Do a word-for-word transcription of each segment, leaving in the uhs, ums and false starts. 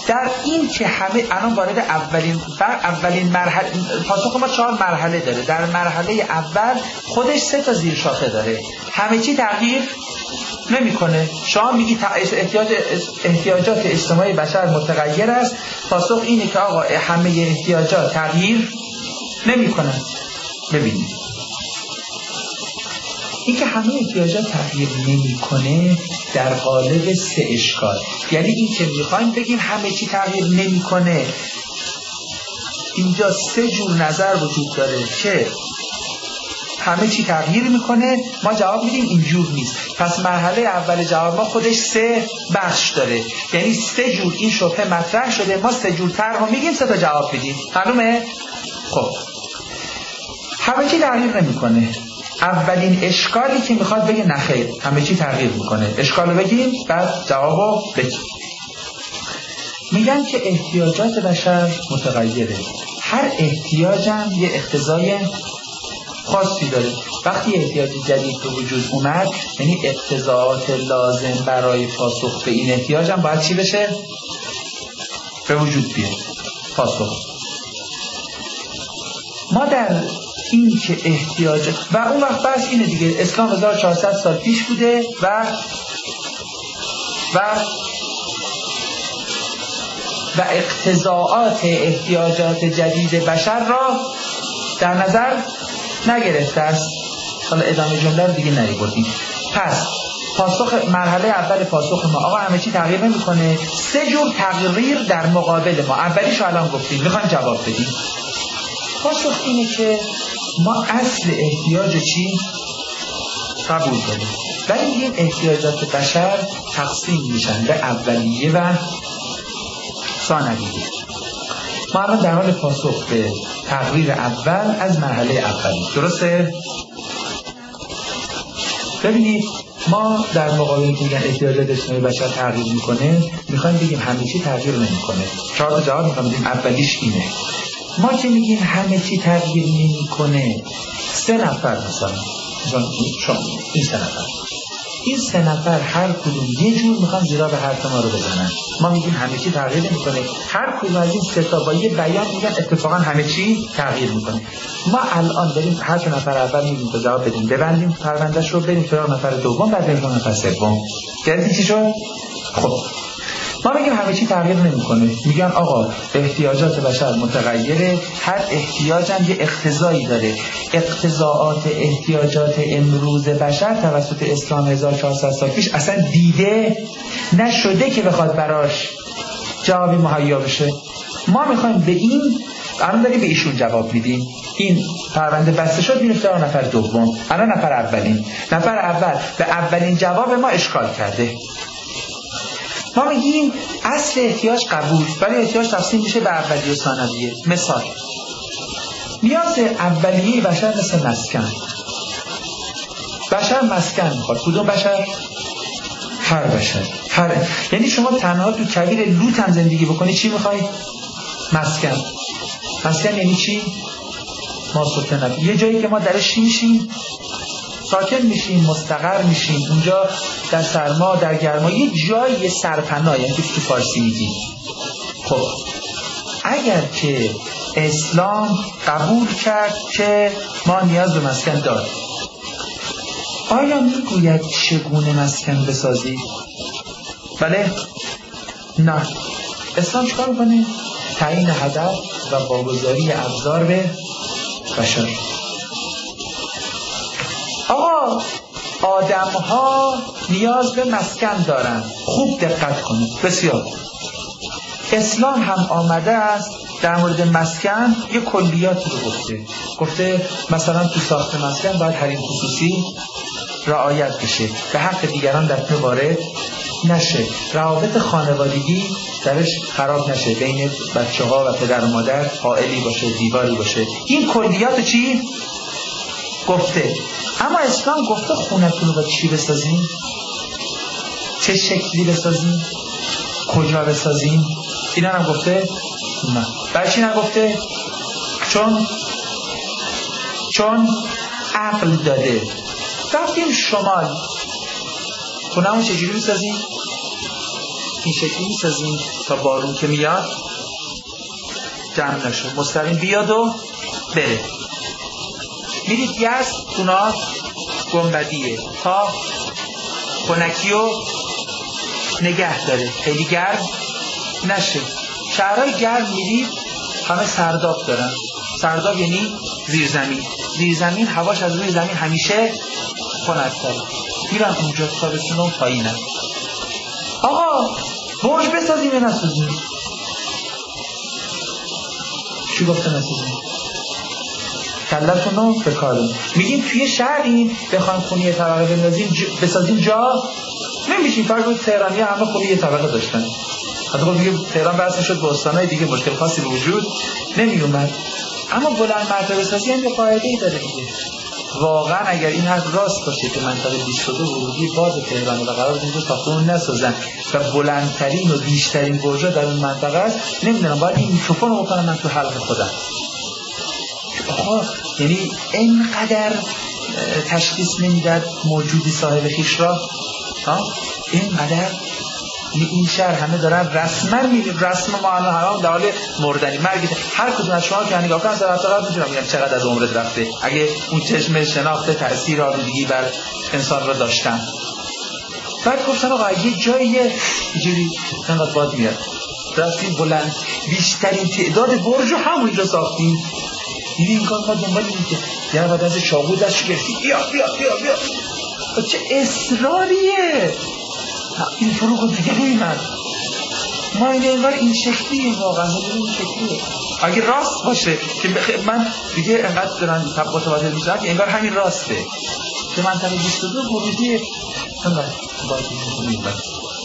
در این که همه الان وارد اولین اولین مرحله، پاسخ ما چهار مرحله داره. در مرحله اول خودش سه تا زیر شاخه داره. همه چی تغییر نمیکنه. شما میگی احتیاج احتیاجات اجتماعی بشر متغیر است. پاسخ اینه که آقا همه احتیاجات تغییر نمیکنن. ببینید این که همه احتیاجات تغییر نمیکنه در قالب سه اشکال. یعنی این که میخوایم بگیم همه چی تغییر نمیکنه، اینجا سه جور نظر وجود داره که همه چی تغییر میکنه. ما جواب میدیم اینجور نیست. پس مرحله اول جواب ما خودش سه بخش داره. یعنی سه جور این شبهه مطرح شده، ما سه جور طرح رو میگیم، سه تا جواب میدیم. معلومه؟ خب همه چی تغییر نمیکنه. اولین اشکالی که میخواد بگه نخیر همه چی تغییر میکنه، اشکالو بگیم بعد جوابو بگیم. میگن که احتیاجات بشر متغیره. هر احتیاجم یه اقتضای خاصی داره. وقتی احتیاج جدید به وجود اومد، یعنی اقتضاعات لازم برای پاسخ به این احتیاجم باید چی بشه؟ به وجود بیاد. پاسخ ما در این که احتیاج و اون وقت بس اینه دیگه. اسلام هزار و چهارصد سال پیش بوده و و و اقتضاعات احتیاجات جدید بشر را در نظر نگرفته است. حالا ادامه جمله رو دیگه نمی‌بردیم. پس پاسخ مرحله اول پاسخ ما آقا همه چی تغییر نمی‌کنه. سه جور تغییر در مقابل ما. اولیشو الان گفتیم، میخوایم جواب بدیم. پاسخ اینه که ما اصل احتیاج چی؟ قبول داریم. ولی این احتیاجات بشر تقسیم میشن به اولیه و ثانویه. ما الان در حال پاسخ به تقریر اول از مرحله اولی. درسته؟ ببینید ما در مقابل که میگن احتیاجات اجتماعی بشر تغییر میکنه، میخوایم بگیم همه چی تغییر نمیکنه. چهار تا جواب میخوایم بدیم. اولیش اینه. ما که میگیم همه چی تغییر نمیکنه، سه نفر مثلا شما این سه نفر این سه نفر هر کدوم یه جور میخوان زیرا به حرف ما رو بزنن. ما میگیم همه چی تغییر نمیکنه، هر کدوم از این سه تا با یه بیان میگن اتفاقا همه چی تغییر میکنه. ما الان بریم هر نفر اول میگیم تا جواب بدیم، ببندیم پروندهش رو، بریم سراغ نفر دوم، بعد بریم نفر سوم. گرفتی چی شد؟ خب ما میگیم همه چی تغییر نمیکنه. میگن آقا احتیاجات بشر متغیره، هر احتیاجم یه اقتضایی داره. اقتضاعات احتیاجات امروز بشر توسط اسلام هزار و چهارصد سال پیش اصلا دیده نشده که بخواد براش جوابی مهیا بشه. ما میخوایم به این الان داریم به ایشون جواب میدیم. این پرونده بسته شد، میرفته اون نفر دوم. الان نفر اولین نفر اول به اولین جواب ما اشکال کرده. ما میگیم اصل احتیاج قبول، ولی احتیاج تقسیم میشه به اولیه و ثانویه. مثال نیاز اولیه بشر مثل مسکن. بشر مسکن میخواد. کدوم بشر؟ هر بشر. هر یعنی شما تنها تو کویر لوط هم زندگی بکنی چی میخوای؟ مسکن. مسکن یعنی چی؟ ما سکن. یه جایی که ما درش میشیم ساکن میشیم، مستقر میشیم، اونجا در سرما در گرما یه جایی سرپناه، یعنی تو فارسی میگیم. خب اگر که اسلام قبول کرد که ما نیاز به مسکن داریم، آیا میگوید چگونه مسکن بسازی؟ بله؟ نه. اسلام چیکار میکنه؟ تعیین هدف و واگذاری ابزار به بشر. آقا آدم ها نیاز به مسکن دارن. خوب دقت کنید. بسیار. اسلام هم آمده است در مورد مسکن یه کلیاتی رو گفته. گفته مثلا تو ساخت مسکن باید حریم خصوصی رعایت بشه، به حق دیگران در وارد نشه، روابط خانوادگی درش خراب نشه، بین بچه ها و پدر و مادر حائلی باشه، دیواری باشه. این کلیات چی؟ گفته. اما اسلام گفته خونتون رو با چی بسازیم؟ چه شکلی بسازیم؟ کجا بسازیم؟ اینا هم گفته؟ نه. برای چی نگفته؟ چون چون عقل داده. رفتیم شمال، خونمون چجوری بسازیم؟ این شکلی میسازیم تا بارون که میاد جمع نشه، مستقیم بیاد و بره. میرید یزد اونا گنبدیه تا خنکی و نگه داره، خیلی گرم نشه. شهرهای گرم میرید همه سرداب دارن. سرداب یعنی زیرزمین. زیرزمین هواش از روی زمین همیشه خنک‌تره. میرن اونجا تابستون و پایینن. آقا برج بسازیم یا نسازیم؟ چی گفته نسازیم؟ کلتون رو بکاریم. میگیم توی شهریم بخوایم خونه یه طبقه بندازیم ج... بسازیم جا نمیشیم. فرق بود تهرانی همه خونه یه طبقه داشتن. حتی خب دیگه تهران بحث شد با استانهای دیگه مشکل خاصی به وجود نمی اومد. اما بلند مرتبه سازی هم یه قاعده‌ای داره دیگه. واقعا اگر این حرف راست باشه که منطقه بیست شده ورودی باز تهران و قرار اینجا ساختمون نسازن و بلندترین و بیشترین برجا در اون منطقه است، نمیدونم باید این میکروفون رو بکنم من تو حلق خودم. آها یعنی اینقدر تشخیص نمیداد موجودی صاحب خویش را، ها اینقدر این شهر همه دارن رسما میگه رسم ما الان حرام در حال مردنی مرگ. هر کدوم از شما که نگاه کنن در حقیقت میتونم بگم چقدر از عمرت رفته اگه اون چشم شناخت تاثیر آلودگی بر انسان را داشتن. بعد گفتن آقا یه جایی اینجوری انقدر باد میاد رفتیم بلند بیشترین تعداد برج رو همونجا ساختیم. دیدی این کار ما دنبال اینه که یعنی بعد از چاقو دستش گرفتی بیا بیا بیا بیا چه اصراریه این فروغ دیگه نیمد. ما این انگار این شکلیه واقعا این شکلیه. اگه راست باشه که بخ... من دیگه انقدر دارن طبقات متواتر میشن که انگار همین راسته که منطقه بیست و دو ورودی انقدر باید نیمد.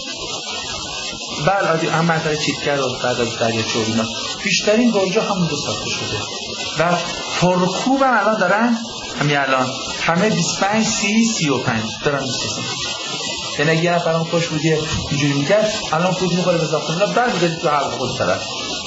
بله عادی هم منطقه چیتکر و بعد از دریاچه و اینا بیشترین برجا همونجا ساخته شده و پرکوب هم الان دارن همین الان همه بیست و پنج سی سی و پنج دارن میسازن. یعنی اگه یه نفرم خوش بودیه اینجوری میکرد الان خود میخوره به ساختمون بعد بذارید تو حلق خود طرف.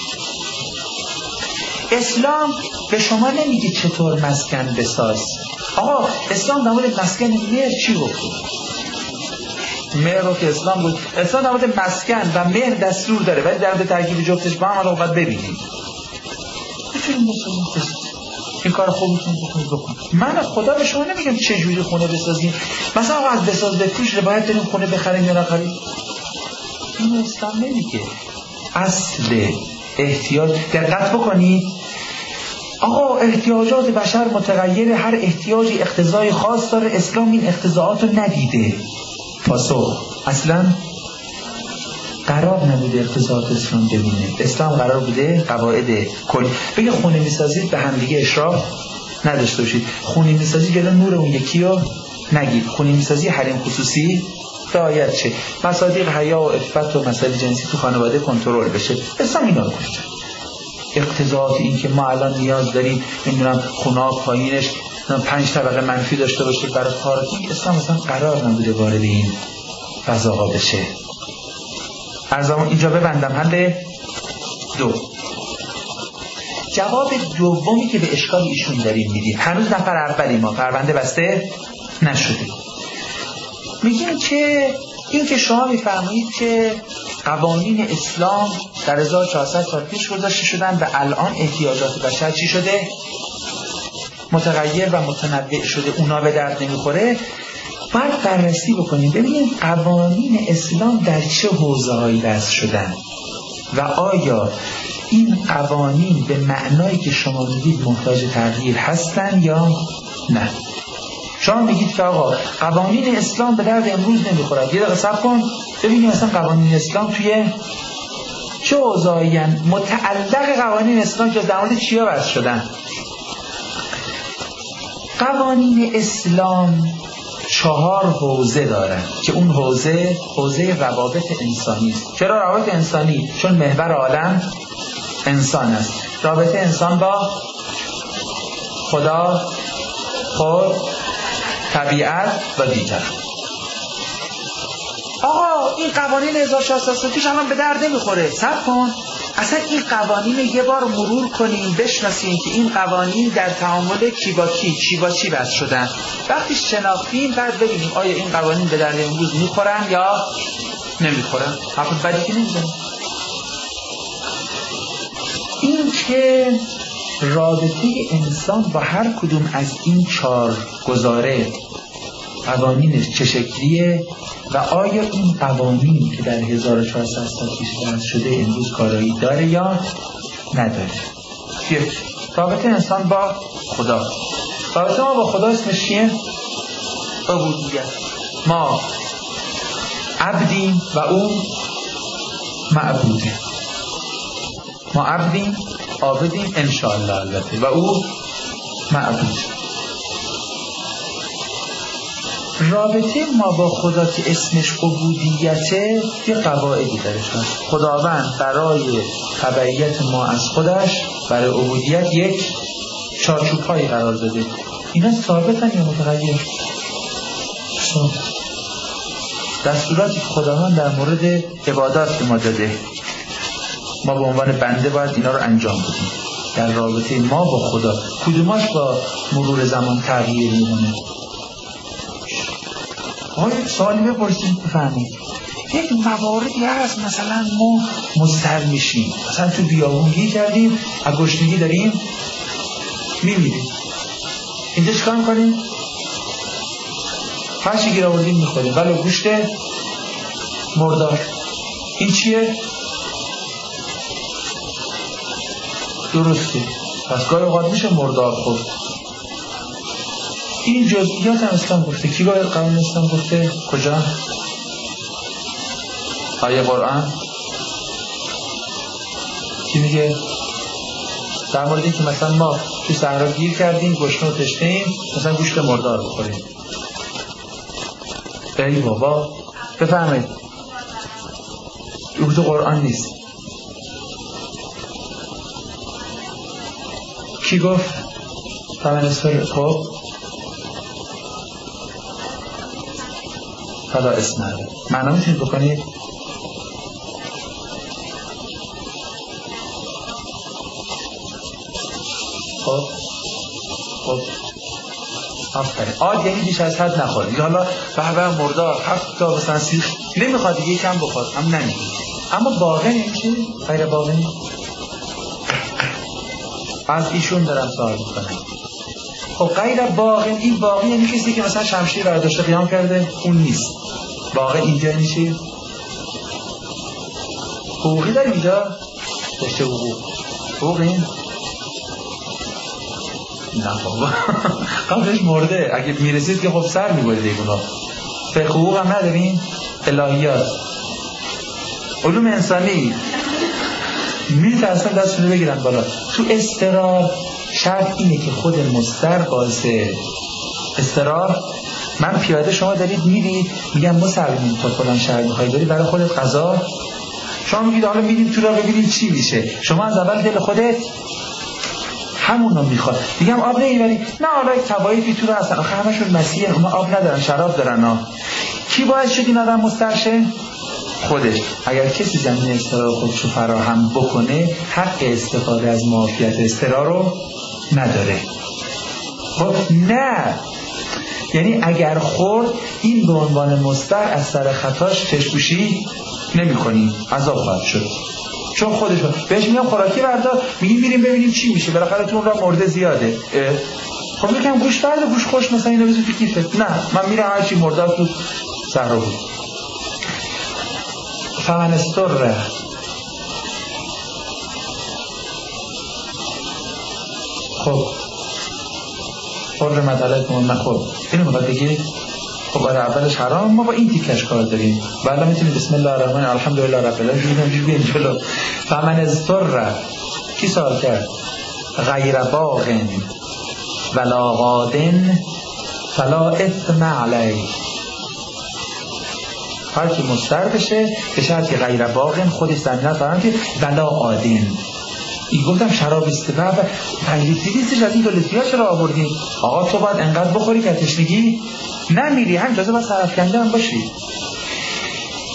اسلام به شما نمیگه چطور مسکن بساز. آقا اسلام در مورد مسکن مهر چی گفت؟ مهر رو که اسلام بود اسلام در مورد مسکن و مهر دستور داره ولی در مورد ترکیب جفتش با هم الان باید ببینیم. میتونیم بسازیم این کار خوبتون بکنید بکن. من خدا به شما نمیگم چه جوری خونه بسازیم. مثلا آقا از بساز بفروش باید بریم خونه بخریم یا نخریم. این اسلام نمیگه. اصل احتیاج دقت بکنید. آقا احتیاجات بشر متغیره، هر احتیاجی اقتضای خاص داره. اسلام این اقتضاعات رو ندیده. پاسخ اصلا قرار نبوده اقتضاعات اسلام ببینه. اسلام قرار بوده قواعد کلی بگه خونه میسازید به هم دیگه اشراف نداشته باشید. خونه میسازی جلو نور اون یکی رو نگید. خونه میسازی حریم خصوصی رعایت شه. مصادیق حیا و عفت و مسائل جنسی تو خانواده کنترل بشه. اسلام اینا رو گفته. اقتضاعات این که ما الان نیاز داریم نمیدونم خونه پایینش پنج طبقه منفی داشته باشه برای پارکینگ، اسلام اصلا قرار نبوده وارد این فضاها بشه. ارزم اینجا ببندم. حل دو. جواب دومی که به اشکال ایشون داریم میدیم، هنوز نفر اولی ما پرونده بسته نشده. میگیم که این که شما میفرمایید که قوانین اسلام در هزار و چهارصد سال پیش گذاشته شدن و الان احتیاجات بشر چی شده؟ متغیر و متنوع شده، اونا به درد نمیخوره. باید بررسی بکنیم ببینیم قوانین اسلام در چه حوزه‌هایی وضع شدن و آیا این قوانین به معنایی که شما میگید محتاج تغییر هستن یا نه. شما میگید که آقا قوانین اسلام به درد امروز نمیخوره. یه دقیقه صبر کن ببینیم اصلا قوانین اسلام توی چه حوزه‌ای ان، متعلق قوانین اسلام که در مورد چیا وضع شدن. قوانین اسلام چهار حوزه دارن که اون حوزه حوزه روابط انسانی است. چرا روابط انسانی؟ چون محور عالم انسان است. رابطه انسان با خدا، خود، طبیعت و دیگر. آقا این قوانین هزار و ششصد و شصت الان به درد نمیخوره. صبر کن، اصلا این قوانین یه بار مرور کنیم بشناسیم که این قوانین در تعامل کی با کی چی با چی بس شدن. وقتی شناختیم بعد ببینیم آیا این قوانین به درد امروز میخورن یا نمیخورن. حرف بدی که نمیزنیم. این که رابطه انسان با هر کدوم از این چهار گزاره قوانینش چه شکلیه و آیا این قوانین که در هزار و چهارصد سال پیش درست شده امروز کارایی داره یا نداره. یک، رابطه انسان با خدا. رابطه ما با خدا اسمش چیه؟ عبودیت. ما عبدیم و اون معبوده. ما عبدیم، عابدیم انشاءالله البته، و او معبود. رابطه ما با خدا که اسمش عبودیته یه قواعدی درش هست. خداوند برای تبعیت ما از خودش برای عبودیت یک چارچوب‌هایی قرار داده. اینا ثابتن یا متغیر؟ ثابت. دستوراتی که خداوند در مورد عبادات به ما داده، ما به عنوان بنده باید اینا رو انجام بدیم. در رابطه ما با خدا کدوماش با مرور زمان تغییر می‌کنه؟ آیا یک سوالی بپرسیم بفهمید. یک مواردی هست مثلا ما مضطر میشیم، مثلا تو بیابون گیر کردیم، از گشنگی داریم میمیریم. اینجا چیکار میکنیم؟ هر چی گیر آوردیم میخوریم، ولو گوشت مردار. این چیه؟ درسته. پس گاهی اوقات میشه مردار خورد. این جزئیات هم اسلام گفته. کی باید قانون اسلام گفته؟ کجا؟ آیه قرآن کی میگه؟ در مورد این که مثلا ما تو صحرا گیر کردیم، گشنه و تشنه ایم، مثلا گوشت مردار بخوریم. ای بابا بفهمید این تو قرآن نیست. کی گفت؟ فمنستر خب فلا اسم علیه. معنا میتونید بکنید؟ خب خب آفرین. آد یعنی بیش از حد نخورید. حالا بهبه مردار هفت تا مثلا سیخ نمیخواد دیگه کم بخور، هم نمیخواد. اما باقی نمیشه؟ غیر باقی؟ از ایشون دارم سوال میکنم. خب غیر باقی، این باقی یعنی کسی که مثلا شمشیر برداشته قیام کرده اون نیست. باقی اینجا میشه حقوقی داریم اینجا داشته حقوق حقوقی نه بابا قبلش مرده. اگه میرسید که خب سر میبرده ایگونا. فقه حقوق هم نداریم. الهیات علوم انسانی میترسن دستشونه بگیرن بالا. تو استرار شرط اینه که خود مستر باعث استرار. من پیاده شما دارید میرید میگم مسلمون تا فلان شهر میخوای بری برای خودت غذا، شما میگید حالا میریم تو را ببینیم چی میشه. شما از اول دل خودت همون رو میخواد. میگم آب نمیبری؟ نه حالا یک توایفی تو را هستن، آخه همشون مسیحن، اونا آب ندارن شراب دارن ها. کی باعث شد این آدم مسترشه؟ خودش. اگر کسی زمین استرار خودش رو فراهم بکنه حق استفاده از معافیت استرار رو نداره. خب نه، یعنی اگر خورد این به عنوان مستر از سر خطاش چشپوشی نمی کنیم، عذاب خواهد شد. چون خودش بهش میگم خوراکی بردار، میگیم میریم ببینیم چی میشه، بالاخره تو اون را مرده زیاده. خب میگم گوش برده، گوش خوش مثلا اینو بذار تو کیفت. نه من میرم هرچی مرده تو صحرا بود. فمن استر خب حرمت علیکم المخوب. اینو میخواد بگید؟ خب برای اولش حرام، ما با این تیکش کار داریم. بعدا میتونید بسم الله الرحمن الحمدلله رب العالمین جوری بیان جلو. فمن استر کی سوال کرد؟ غیر باغ ولا غاد فلا اثم علیه. هر کی مستر بشه به شرطی غیر باغ، خودش زمینه فرام که ولا عادین. این گفتم شراب استفاده پنج لیتری نیستش، از این دو لیتری ها چرا آوردیم؟ آقا تو باید انقدر بخوری که تشنگی نمیری، هم جازه باید سرفکنده هم باشی.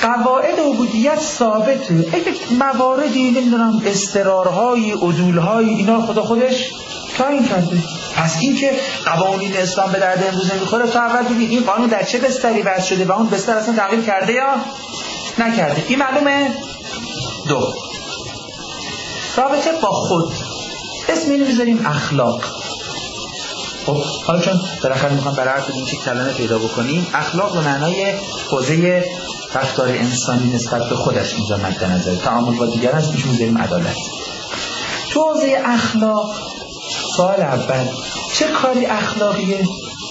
قواعد عبودیت ثابته. اگه مواردی نمیدونم استرارهایی عدولهایی اینا خدا خودش تعیین کرده. پس این که قوانین اسلام به درد امروز نمیخوره تا اول ببین این قانون در چه بستری وضع شده و اون بستر اصلا تغییر کرده یا نکرده. این معلومه. دو، رابطه با خود، اسم اینو میذاریم اخلاق. خب حالا چون بالاخره میخوام برای هر کدوم یک کلمه پیدا بکنیم، اخلاق به معنای حوزه رفتار انسانی نسبت به خودش اینجا مد نظر، تعامل با دیگران اسمش میذاریم عدالت. تو حوزه اخلاق سوال اول، چه کاری اخلاقیه؟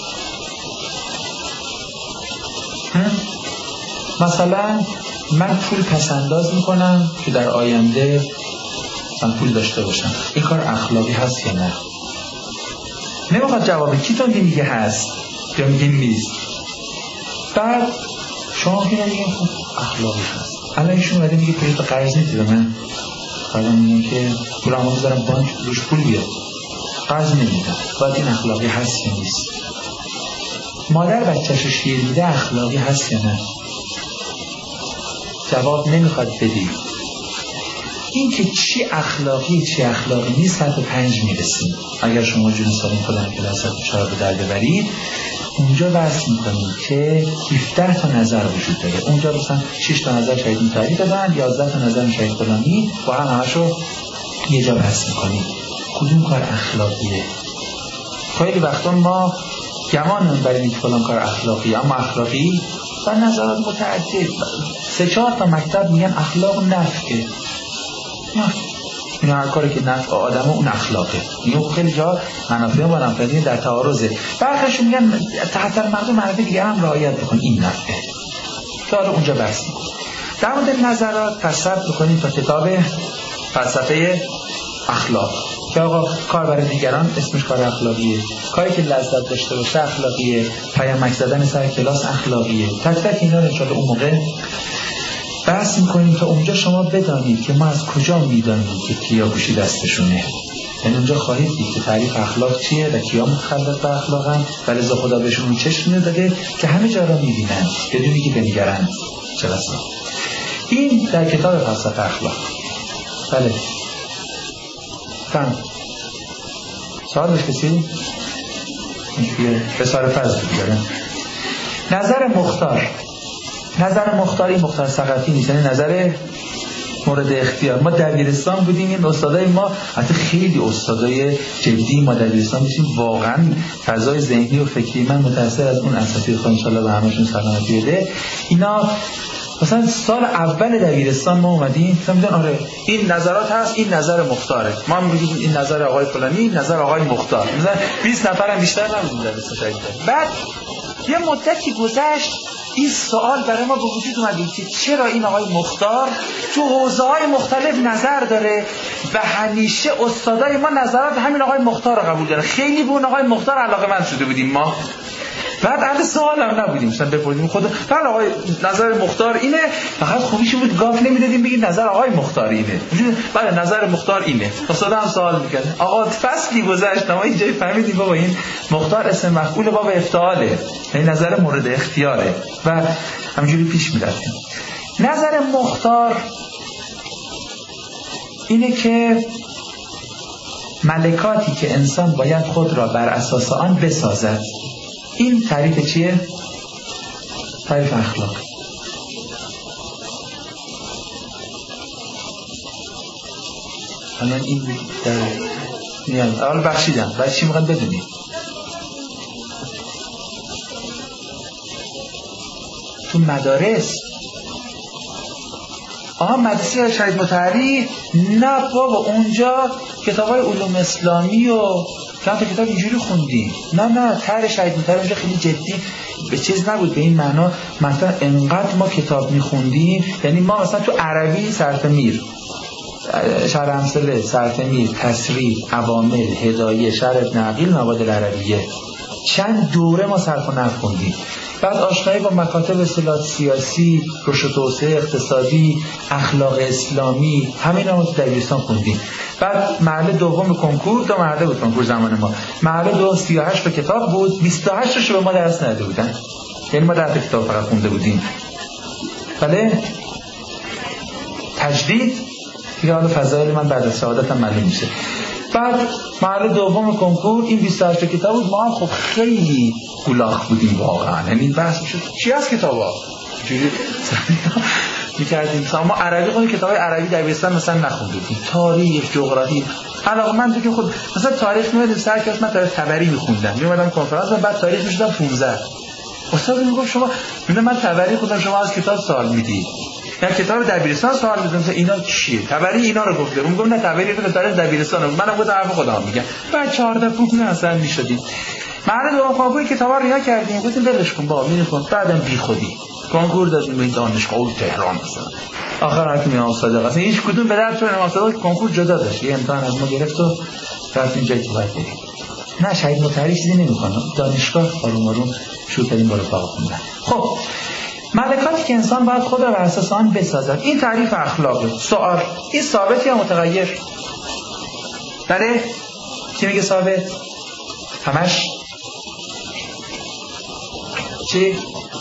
مثلا من پول پسنداز میکنم که در آینده من پول داشته باشم، این کار اخلاقی هست یا نه؟ نمیخواد جوابه کیتون میگه هست یا میگه نیست. بعد شما که نمیگه خب اخلاقی هست. الان ایشون اومده میگه پول تو قرض میدی به من، بعد میگه که پولمو میذارم بانک روش پول بیاد، قرض نمیدم. باید این اخلاقی هست یا نیست؟ مادر بچه‌شو شیر میده اخلاقی هست یا نه؟ جواب نمیخواد بدی. این که چی اخلاقی چی اخلاقی نیست سطح پنج میرسیم. اگر شما جون سالم خودم کلاس چهار به در ببرید، اونجا بحث میکنیم که هفده تا نظر وجود داره. اونجا مثلا شش تا نظر شهید متحری دادن، یازده تا نظر شهید فلانی، با هم همشو یه جا بحث میکنیم. کدوم کار اخلاقیه؟ خیلی وقتا ما گمان میبریم اینکه فلان کار اخلاقیه، اما اخلاقی و نظرات متعدد. سه چهار تا مکتب میگن اخلاق نفعه. این هر کاری که نفع آدمه اون اخلاقه. این خیلی جا منافع با منافع در تعارضه. برخیشون میگن تحت المقدور منافع دیگه هم رعایت بکن، این نفعه. که حالا اونجا بحث میکنیم. در مورد نظرات تصرف بکنیم تا کتاب فلسفه اخلاق که آقا کار برای دیگران اسمش کار اخلاقیه، کاری که لذت داشته باشه اخلاقیه، پیامک زدن سر کلاس اخلاقیه. تک تک اینا رو انشاءالله اون موقع بحث میکنیم تا اونجا شما بدانید که ما از کجا میدانیم که کیا گوشی دستشونه. یعنی اونجا خواهید دید که تعریف اخلاق چیه و کیا متخلف به اخلاقن و لذا خدا بهشون چشم داده که همه جا را میبینن بدونی که بنگرند. چه بسا این در کتاب فلسفه اخلاق. بله فهم سوال داشت کسی؟ این بسار فرض بگیرن. نظر مختار، نظر مختار این مختار ثقفی نیست، یعنی نظر مورد اختیار. ما دبیرستان بودیم، این استادای ما حتی خیلی استادای جدی ما دبیرستان بودیم، واقعا فضای ذهنی و فکری من متأثر از اون اساتید خدا ان شاء الله به همشون سلامتی بده. اینا مثلا سال اول دبیرستان ما اومدیم مثلا میگن آره این نظرات هست، این نظر مختاره. ما میگیم این نظر آقای فلانی، این نظر آقای مختار. مثلا بیست نفرم بیشتر نبودیم دبیرستان شاید. بعد یه مدتی گذشت این سوال برای ما به وجود اومد که چرا این آقای مختار تو حوزه‌های مختلف نظر داره و همیشه استادای ما نظرات همین آقای مختار رو قبول داره. خیلی به اون آقای مختار علاقه‌مند شده بودیم ما. بعد اهل سوال هم نبودیم، مثلا بپرسیم خود بله آقای نظر مختار اینه، فقط خوبیش بود گاف نمیدادیم بگید نظر آقای مختار اینه. بله نظر مختار اینه. استاد هم سوال میکنه. آقا فصلی گذشت ما اینجای فهمیدیم بابا این مختار اسم مفعول بابا افتعاله، یعنی نظر مورد اختیاره و همینجوری پیش میرفتیم. نظر مختار اینه که ملکاتی که انسان باید خود را بر اساس آن بسازد. این تعریف چیه؟ تعریف اخلاق. الان این در میان اول بخشیدم بعد چی میخواد بدونی؟ تو مدارس آها مدرسه شهید مطهری نه بابا اونجا کتابای علوم اسلامی و چند تا کتاب اینجوری خوندیم. نه نه طرح شهید مطهری اونجا خیلی جدی به چیز نبود، به این معنا مثلا انقدر ما کتاب میخوندیم، یعنی ما مثلا تو عربی صرف میر، شرح امثله، صرف میر، تصریف، عوامل، هدایه، شرح ابن عقیل، مواد العربیه، چند دوره ما صرف و نحو خوندیم. بعد آشنایی با مکاتب اصطلاحات سیاسی، رشد و توسعه اقتصادی، اخلاق اسلامی، همین رو تو دبیرستان خوندیم. بعد مرحله دوم کنکور، دو مرحله بود کنکور زمان ما. مرحله دو سی و هشت کتاب بود، بیست و هشت رو به ما درس نداده بودن. یعنی ما ده تا کتاب فقط خونده بودیم. بله تجدید دیگه حالا فضایل من بعد از شهادتم معلوم میشه. بعد مرحله دوم کنکور این بیست و هشت کتاب بود. ما هم خب خیلی گولاخ بودیم واقعا، یعنی بحث میشد چی از کتابا جوری میکردیم. ما عربی خود کتابای عربی دبیرستان مثلا نخوندیم، تاریخ، جغرافی، علاوه من تو که خود مثلا تاریخ میادیم سر کلاس من تاریخ تبری میخوندم، میومدم کنفرانس و بعد تاریخ میشدم پانزده. استاد میگفت شما میگه من تبری خوندم شما از کتاب سوال میدید، یا کتاب دبیرستان سوال میدم اینا چیه؟ تبری اینا رو گفته. اون گفت نه تبری رو تاریخ دبیرستان. منم گفتم حرف خودم میگم. بعد چهارده پونزده اصلا میشدیم. مرحله دوم کنکور کتابا رو ریا کردیم، گفتیم ولش کن با میخون. بعدم بیخودی کنکور دادیم به دانشگاه تهران مثلا. آخر هر کی میام صادق اصلا هیچ کدوم به درد امام صادق کنکور جدا داشت. یه امتحان از ما گرفت و رفتیم جایی که باید بریم. نه شهید مطهری چیزی نمیکنه. دانشگاه آروم آروم شروع کردیم بالا پا خوندن. خب ملکاتی که انسان باید خود را بر اساس آن بسازد. این تعریف اخلاقه. سوال این ثابت یا متغیر؟ بله کی میگه ثابت؟ همش چی؟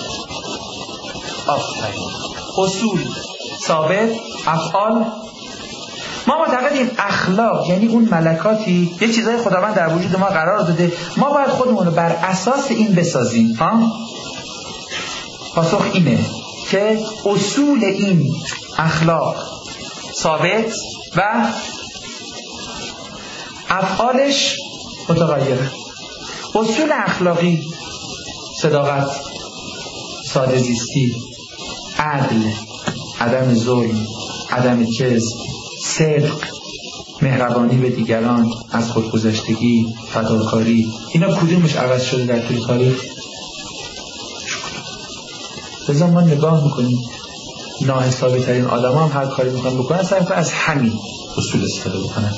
آفرین. اصول ثابت، افعال. ما معتقدیم اخلاق یعنی اون ملکاتی یه چیزای خداوند در وجود ما قرار داده، ما باید خودمون رو بر اساس این بسازیم. ها؟ پاسخ اینه که اصول این اخلاق ثابت و افعالش متغیره. اصول اخلاقی صداقت، ساده زیستی، عدل، عدم ظلم، عدم کذب، صدق، مهربانی به دیگران، از خودگذشتگی، فداکاری. اینا کدومش عوض شده در طول تاریخ؟ لذا ما نگاه میکنیم ناحسابی ترین آدم هم هر کاری میکنن بکنن سعی کنن از همین اصول استفاده بکنن.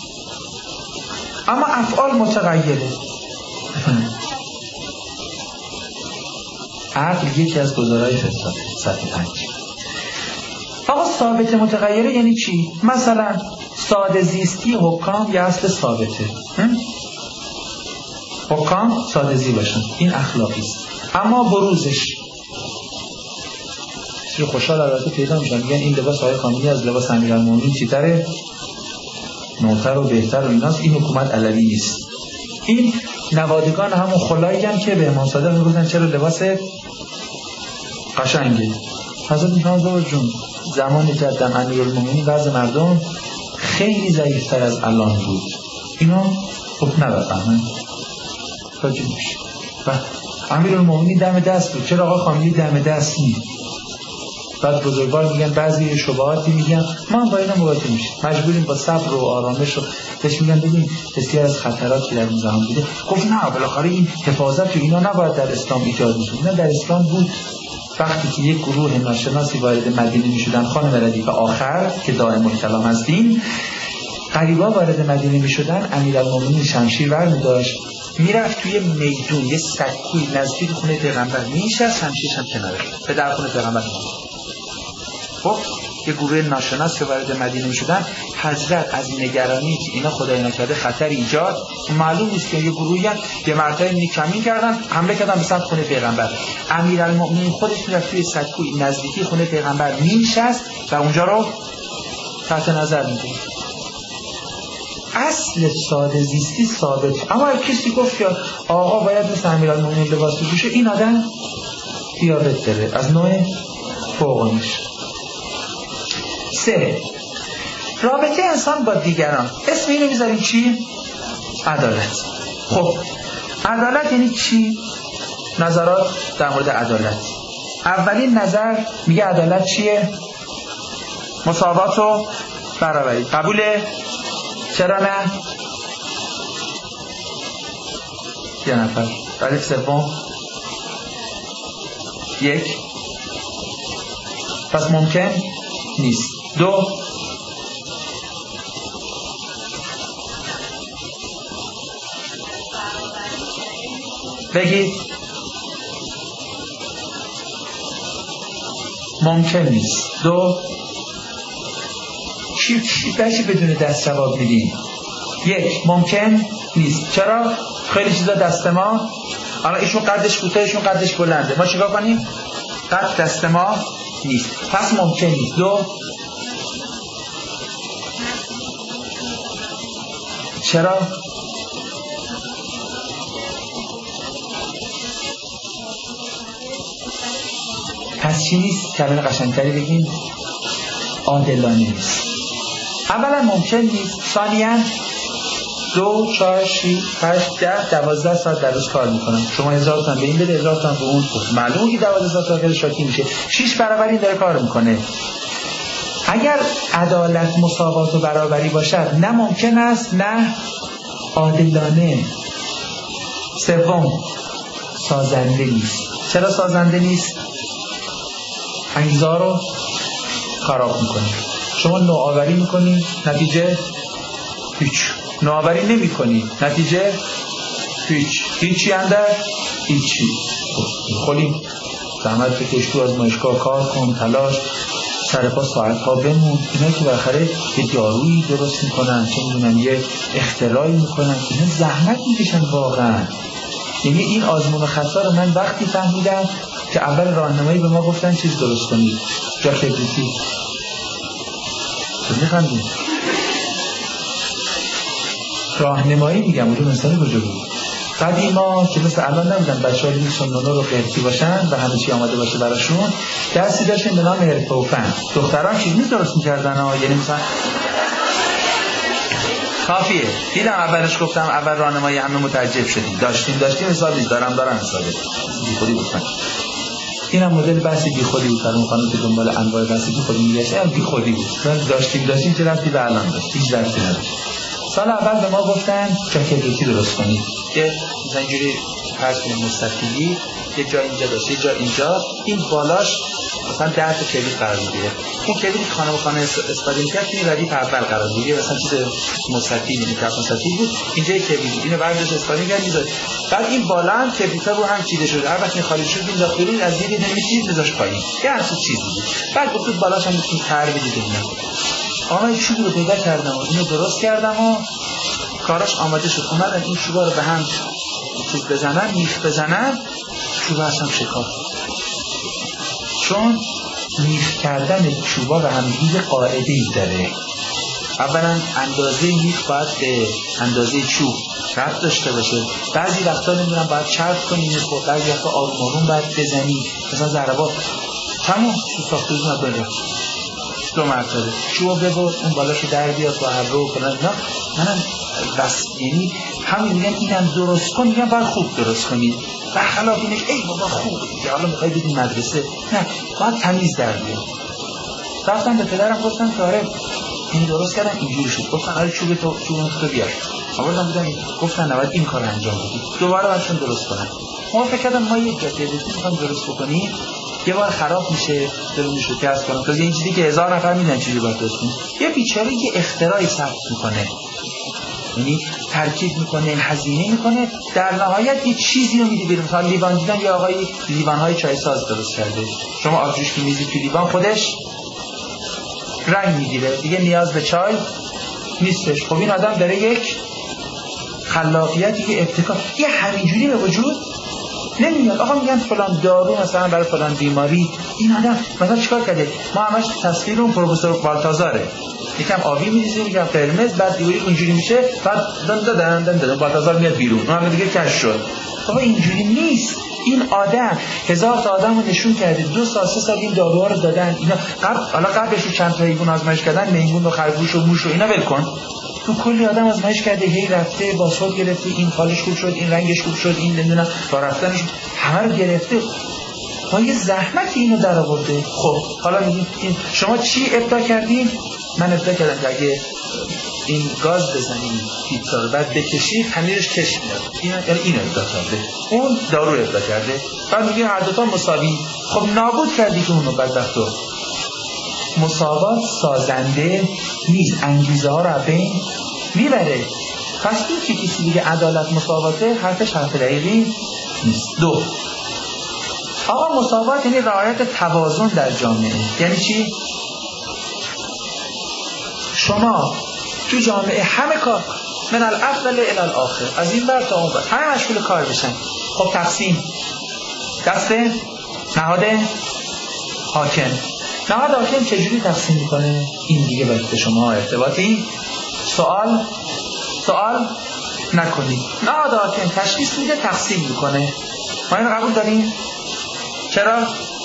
اما افعال متغیره. عقل یکی از گزارهای فطرت. سطح پنج. آقا ثابت متغیره یعنی چی؟ مثلا ساده زیستی حکام یه اصل ثابته. حکام ساده زی باشن، این اخلاقی است. اما بروزش چیز خوشحال البته پیدا میشن، میگن این لباس آقای کاملی از لباس امیرالمومنین چیتره، نوتر و بهتر و ایناست، این حکومت علوی نیست. این نوادگان همون خلایی هم که به امام صادق میگفتن چرا لباس قشنگه. حضرت میگن زور جون زمانی که دم امیرالمومنین بعض مردم خیلی ضعیفتر از الان بود، اینا خب نبفهمن راجع میشه. و امیرالمومنین دم دست بود، چرا آقا خامنه‌ای دم دست نیست؟ بعد بزرگوار میگن بعضی شبهاتی میگن ما هم با اینا مواجه میشیم، مجبوریم با صبر و آرامش. و بهش میگن ببین بسیار از خطرات که در اون زمان بوده. گفت نه بالاخره این حفاظت و اینا نباید در اسلام ایجاد میشه. اینا در اسلام بود. وقتی که یک گروه ناشناسی وارد مدینه میشدن، خانم ردیف آخر که دائم الکلام هستیم، غریبا وارد مدینه میشدن، امیرالمومنین شمشیر برمی‌داشت میرفت توی میدون یه سکوی نزدیک خونه پیغمبر میشست، شمشیرش هم کنارش به در خونه پیغمبر. خب یه گروه ناشناس که وارد مدینه میشدن، حضرت از نگرانی که اینا خدای نکرده خطر ایجاد، معلوم نیست که یه گروهی یه مرتبه نیکمین کردن، حمله کردن به سمت خونه پیغمبر. امیرالمومنین خودش میرفت توی سکوی نزدیکی خونه پیغمبر میشست و اونجا رو تحت نظر میگیره. اصل ساده زیستی ثابت. اما کسی گفت که آقا باید مثل امیرالمومنین لباس بپوشه، این آدم دیابت داره از نوع فوقانش. سه، رابطه انسان با دیگران. اسم اینو میذاریم چی؟ عدالت. خب عدالت یعنی چی؟ نظرات در مورد عدالت. اولین نظر میگه عدالت چیه؟ مساوات و برابری. قبوله؟ چرا نه؟ یه نفر. ردیف سوم یک. پس ممکن نیست. دو، بگید ممکن نیست. دو، چی چی بچه بدون دست جواب میدیم؟ یک، ممکن نیست. چرا؟ خیلی چیزا دست ما، الان ایشون قدش کوتاه ایشون قدش بلنده، ما چیکار کنیم؟ قد دست ما نیست. پس ممکن نیست. دو، چرا؟ پس چی نیست؟ کلمه قشنگتری بگیم. عادلانه نیست. اولا ممکن نیست. ثانیاً دو، چهار، شش، هشت، ده، دوازده ساعت در روز کار میکنم. شما هزار تومن به این بده، هزار تومن به اون. معلومه که دوازده ساعت شاکی میشه. شش برابر این داره کار میکنه. اگر عدالت، مساوات و برابری باشد، نه ممکن است نه عادلانه. سوم، سازنده نیست. چرا سازنده نیست؟ انگیزه رو خراب میکنه. شما نوآوری میکنی، نتیجه هیچ. نوآوری نمیکنی، نتیجه هیچ. هیچی اندر هیچی. خولیم زحمت بکش، تو آزمایشگاه کار کن، تلاش، سر پا ساعت ها بمون. اینا که بالاخره یه دارویی درست میکنن، چه میدونم یه اختراعی میکنن، اینا زحمت میکشن واقعا. یعنی این آزمون و خطا رو من وقتی فهمیدم که اول راهنمایی به ما گفتن چیز درست کنید، جا کبریتی. تو میخندیم راهنمایی میگم، اونجا مثلا کجا بود؟ قدیما که مثل الان نبودن بچه ها لیسون نونو رو قرتی باشن و همه چی آماده باشه براشون، درسی داشتن به نام حرفه و فن. دختران چیز نیست درست میکردن ها. یعنی مثلا کافیه. دیدم اولش گفتم اول راهنمایی همه متعجب شدیم. داشتیم داشتیم حساب نیست، دارم دارم حسابه. بی خودی بود. اینم مدل بحثی بی خودی بود. اون خانم که دنبال انواع بحثی بی خودی میگشت، هم بی خودی بود. داشتیم داشتیم چه رفتی به الان داشت. هیچ درکی نداشت. سال اول به ما گفتن جاکبریتی درست کنید. یه مثلا اینجوری فرض کنید مستطیلی، یه جا اینجا داشت، یه جا اینجا، این بالاش مثلا ده تا کبریت قرار میگیره. اون کبریت خانه به خانه استفاده می‌کرد، این ردیف اول قرار میگیره. مثلا چیز مستطیلی، میکرد مستطیل بود. اینجا یک کبریت، اینو برداشت استفاده می‌کرد میذاشت. بعد این بالا هم کبریت‌ها رو هم چیده شده. هر وقت خالی شد این داخلی از یه نمی‌چید میذاشت پایین. یه همچین چیزی بود. بعد گفت بالاش هم میتونید تر بدید اینا. آقا چوبی رو پیدا کردم و اینو درست کردم و کاراش آماده شد. اومدن این چوبا رو به هم چیز بزنن، میخ بزنن، چوبا اصلا شکافت. چون میخ کردن چوبا به هم دیگه قاعده‌ای داره. اولا اندازه میخ باید به اندازه چوب ربط داشته باشه. بعضی وقتا نمیدونم باید چرخ کنی، بعضی وقتا آروم آروم باید بزنی. مثلا ضربات تمام تو ساختمون نداره. دو مرتبه چوب ببر، اون بالاشو در بیاد با هر رو کنن. نه منم بس، یعنی همین میگن اینم درست کن، میگن باید خوب درست کنی. برخلاف اینه که ای بابا خوب دیگه حالا میخوای بدین مدرسه، نه باید تمیز در بیاد. رفتم به پدرم گفتم که آره این درست کردن اینجوری شد. گفتن آره چوب تو چوب تو بیار. آوردم بودم گفتن نباید این کار انجام بدی. دوباره براشون درست کنن. ما فکر کردم ما یک جاده میخوام درست بکنیم، یه بار خراب میشه، دلون شکست کنه. تا این چیزی که هزار نفر میدونن چجوری باید درست کنه. یه بیچاره یه اختراعی ثبت میکنه، یعنی ترکیب میکنه، هزینه میکنه، در نهایت یه چیزی رو میده بیرون. مثلا لیوان دیدم یه آقایی لیوان‌های چای ساز درست کرده. شما آبجوش که میذاری تو لیوان خودش رنگ میگیره، دیگه نیاز به چای نیستش. خب این آدم داره یک خلاقیت، یه ابتکار، یه همینجوری به وجود نمیاد. آقا میگن فلان دارو مثلا برای فلان بیماری، این آدم مثلا چیکار کرده؟ ما همش تصویر اون پروفسور بالتازاره، یکم آبی می‌ریزیم، یکم قرمز، بعد دیواری اونجوری میشه، بعد دن دن دن دن بالتازار میاد بیرون، اون دیگه کش شد. بابا اینجوری نیست. این آدم هزار تا آدمو نشون کرده، دو سال سه سال این داروها رو دادن. اینا قبل حالا قبلش چند تا حیوان آزمایش کردن، میمون و خرگوش و موش و اینا ول کن. تو کلی آدم آزمایش کرده، هی رفته بازخورد گرفته، این حالش خوب شد، این رنگش خوب شد، این نمیدونم با رفتنش همه رو گرفته. با یه زحمتی اینو در آورده. خب حالا میگید شما چی ابداع کردین؟ من ابداع کردم که اگه این گاز بزنیم پیتزا رو بعد بکشی پنیرش کش میاد. این یعنی این ابداع کرده، اون دارو ابداع کرده. بعد میگه هر دو تا مساوی. خب نابود کردی که اونو بدبختو. مساوات سازنده نیست، انگیزه ها رو بین میبره. پس این که کسی دیگه عدالت مساواته حرفش حرف دقیقی نیست. دو، آقا مساوات یعنی رعایت توازن در جامعه. یعنی چی؟ شما تو جامعه همه کار من الاول الی الاخر، از این بر تا اون بر همه مشغول کار بشن. خب تقسیم دست نهاد حاکم، نهاد حاکم چجوری تقسیم میکنه؟ این دیگه به شما ارتباطی سوال سوال نکنید. نهاد حاکم تشخیص میده، تقسیم میکنه. ما این قبول داریم؟ چرا؟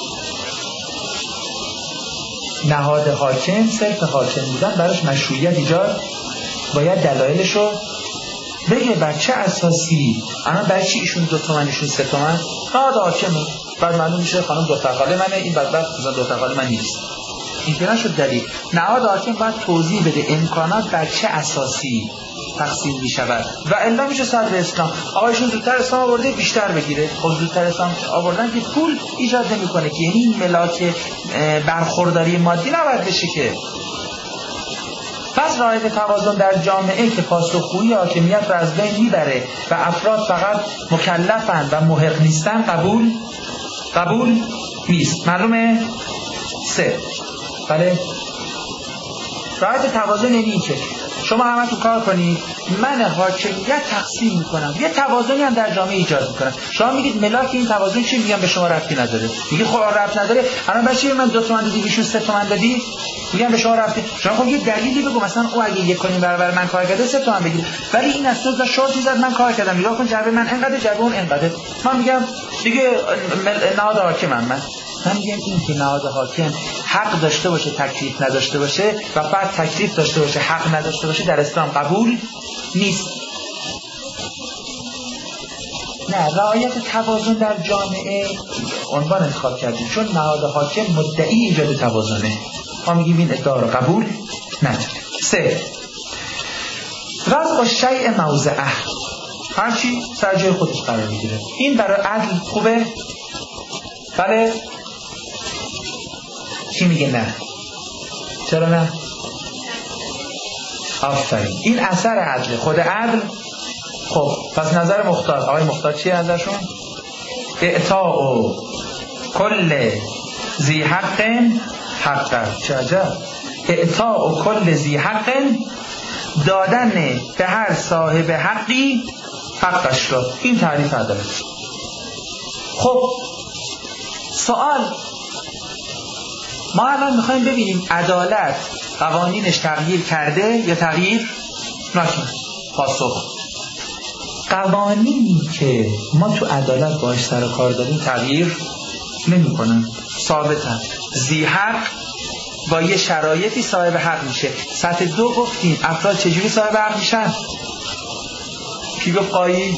نهاد حاکم صرف حاکم بودن براش مشروعیت ایجاد باید دلایلشو بگه. بر چه اساسی؟ الان برای چی ایشون دو تومن ایشون سه تومن؟ نهاد حاکمه. بعد معلوم میشه خانم دو تقاله منه، این بدبخت مثلا دو تقاله من نیست. این که نشد دلیل. نهاد حاکم باید توضیح بده امکانات بر چه اساسی تقسیم می شود و الا میشه صدر اسلام. آقایشون زودتر اسلام آورده بیشتر بگیره. خب زودتر اسلام آوردن که پول ایجاد نمیکنه که، یعنی ملاک برخورداری مادی نباید بشه که. پس رعایت توازن در جامعه که پاسخگویی حاکمیت را از بین میبره و افراد فقط مکلفن و محق نیستن قبول قبول نیست. معلومه؟ سه. بله. رعایت توازن یعنی این که شما همه تو کار کنید، من حاکمیت تقسیم میکنم، یه توازنی هم در جامعه ایجاد میکنم. شما میگید ملاک این توازن چی؟ میگم به شما ربطی نداره. میگید خب ربط نداره، الان برای چی من دو تومن دادی ایشون سه تومن دادی؟ میگم به شما ربطی. شما خب یه دلیلی بگو، مثلا او اگه یک کنیم برابر من کار کرده سه تومن بگیر، ولی این اصلا ز شورتی زد من کار کردم، نگاه کن جعبه من اینقدر جعبه اون اینقدر. من میگم دیگه نهاد حاکمم. من من میگم این که نهاد حاکم حق داشته باشه تکلیف نداشته باشه و بعد تکلیف داشته باشه حق نداشته باشه در اسلام قبول نیست. نه، رعایت توازن در جامعه عنوان انتخاب کردیم چون نهاد حاکم مدعی ایجاد توازنه. ما میگیم این ادعا رو قبول نداریم. سه، وضع شیء موضعه، هر چی سر جای خودش قرار میگیره. این برای عدل خوبه؟ بله؟ کی میگه نه؟ چرا نه؟ آفرین، این اثر عدل، خود عدل. خب پس نظر مختار، آقای مختار چیه نظرشون؟ اعطاء کل ذی حق حق. چه عجب. اعطاء کل ذی حق، دادن به هر صاحب حقی حقش را. این تعریف عدالت. خب سوال، ما الان میخوایم ببینیم عدالت قوانینش تغییر کرده یا تغییر نکرده. پاسخ، قوانینی که ما تو عدالت باهاش سر و کار داریم تغییر نمی‌کنن، ثابتن. ذی حق با یه شرایطی صاحب حق میشه. سطح دو گفتیم افراد چجوری صاحب حق میشن؟ کی گفت قایی؟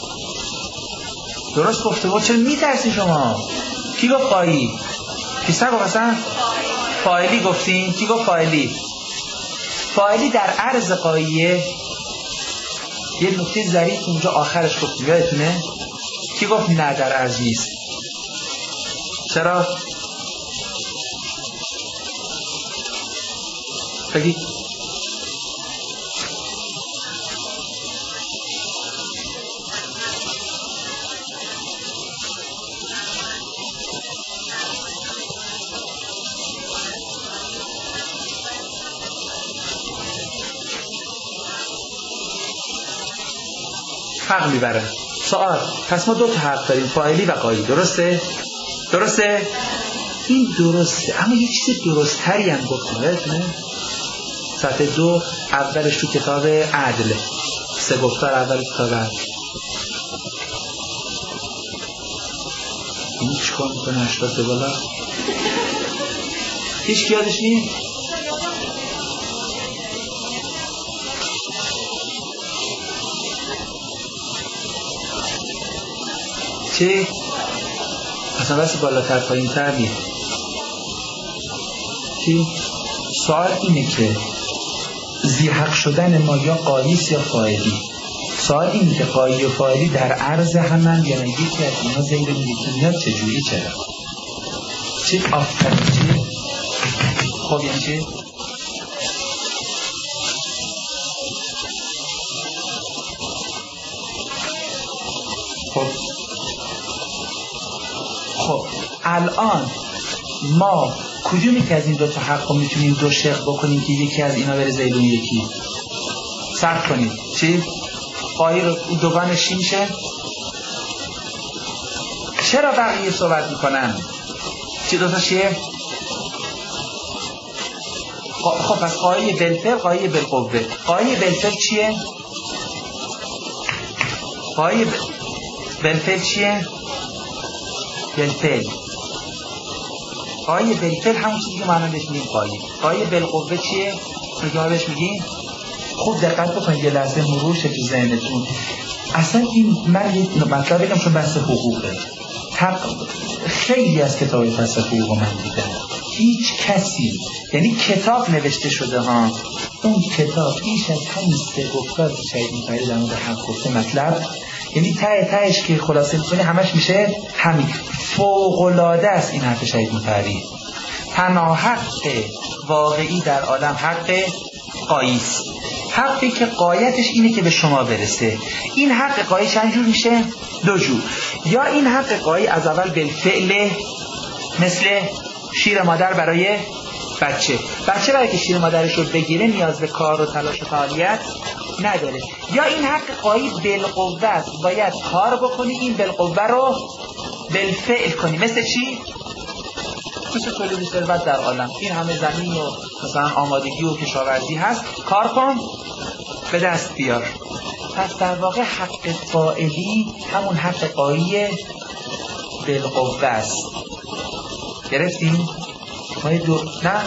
درست گفته بود. چرا میترسی شما؟ کی گفت قایی؟ کسی گفت اصلا؟ فاعلی گفتین؟ کی گفت فاعلی؟ فاعلی در عرض قاییه. یه نکته ظریف اونجا آخرش گفت، یادتونه؟ کی گفت نه در عرض نیست؟ چرا؟ بگید. حق میبرن. سوال، پس ما دو تا حق داریم، فاعلی و قایی. درسته؟ درسته؟ این درسته، اما یه چیز درست تری هم گفتیم. یادتونه؟ سطح دو اولش تو کتاب عدل، سه گفتار اول کتاب عدل. این چیکار میکنه؟ هشتاد به بالا هیچ کی یادش نیست؟ چی؟ اصلا بسی بالاتر پایین تر نیست. چی؟ سوال اینه که ذی حق شدن ما یا قاییس یا فاعلی. سوال اینه که قایی و فاعلی در عرض همن یا نه یکی از اینا زیر اون یکی میاد چجوری؟ چرا؟ چی؟ آفرین. چی؟ خب یعنی چی؟ خب خب الان ما کدومی که از این دو تا حق رو میتونیم دو شق بکنیم که یکی از اینا بره زیر اون یکی؟ صرف کنید. چی؟ قایی رو دوگانش چی میشه؟ چرا بقیه صحبت میکنن؟ چی دو تا چیه؟ خب پس قایه بالفعل قایه بالقوه. قایه بالفعل چیه؟ قایه بالفعل چیه؟ بالفعل قایه بالفعل همون چیزی که معنا بهش میگیم قایه. قایه بالقوه چیه؟ میگه ما بهش میگیم. خوب دقت بکنید یه لحظه مرور شه تو ذهنتون. اصلا این من یه مطلب بگم چون بحث حقوقه. حق خیلی از کتاب فلسفه حقوق من دیدم، هیچ کسی، یعنی کتاب نوشته شده ها، اون کتاب بیش از همین سه گفتار که شاید می‌فهمید در مورد حق گفته مطلب، یعنی ته تهش که خلاصه می‌کنی همش میشه همین. فوق‌العاده است این حرف شاید می‌فهمید. تنها حق واقعی در عالم حق قایی است. حقی که قایتش اینه که به شما برسه. این حق قایی چند جور میشه؟ دو جور. یا این حق قایی از اول بالفعل، مثل شیر مادر برای بچه. بچه برای که شیر مادرش رو بگیره نیاز به کار و تلاش و فعالیت نداره. یا این حق قایی بالقوه است، باید کار بکنی این بالقوه رو بالفعل کنی. مثل چی؟ مثل تولید ثروت در عالم. این همه زمین و مثلا آمادگی و کشاورزی هست، کار کن به دست بیار. پس در واقع حق فاعلی همون حق قایی بالقوه است. گرفتیم؟ ما دو... نه